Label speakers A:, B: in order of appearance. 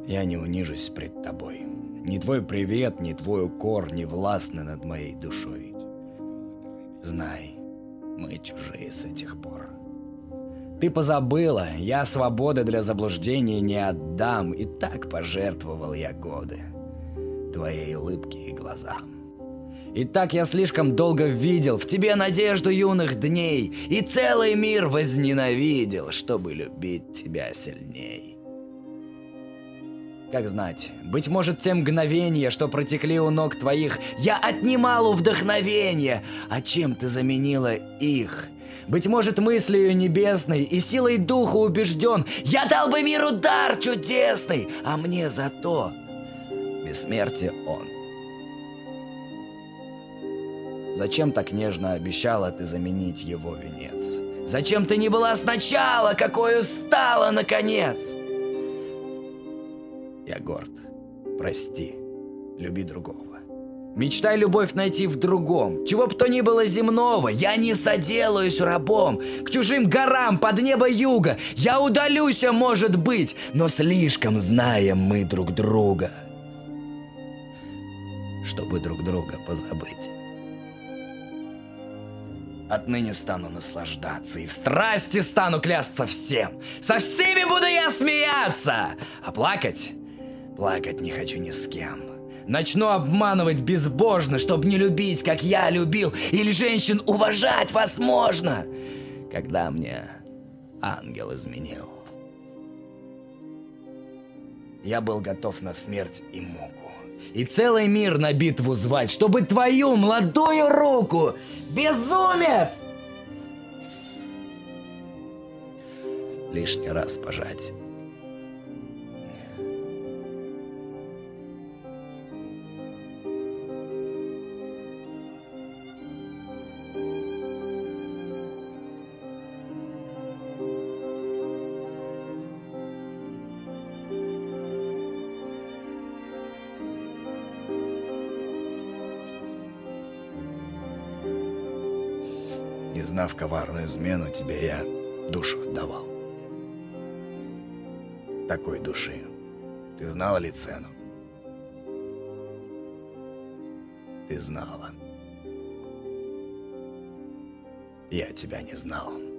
A: Я не унижусь пред тобой. Ни твой привет, ни твой укор не властны над моей душой. Знай, мы чужие с этих пор. Ты позабыла, я свободы для заблуждения не отдам, и так пожертвовал я годы твоей улыбке и глазам. И так я слишком долго видел в тебе надежду юных дней, и целый мир возненавидел, чтобы любить тебя сильней. Как знать, быть может, те мгновения, что протекли у ног твоих, я отнимал у вдохновения, а чем ты заменила их? Быть может, мыслью небесной и силой духа убежден, я дал бы миру дар чудесный, а мне зато бессмертие он. Зачем так нежно обещала ты заменить его венец? Зачем ты не была сначала, какой стала наконец? Я горд. Прости. Люби другого. Мечтай любовь найти в другом. Чего б то ни было земного, я не соделаюсь рабом. К чужим горам под небо юга я удалюсь, может быть, но слишком знаем мы друг друга, чтобы друг друга позабыть. Отныне стану наслаждаться и в страсти стану клясться всем. Со всеми буду я смеяться, а плакать не хочу ни с кем. Начну обманывать безбожно, чтобы не любить, как я любил, или женщин уважать возможно, когда мне ангел изменил. Я был готов на смерть и муку, и целый мир на битву звать, чтобы твою молодую руку, безумец, лишний раз пожать. Не знав коварную измену, тебе я душу отдавал. Такой души ты знала ли цену? Ты знала. Я тебя не знал.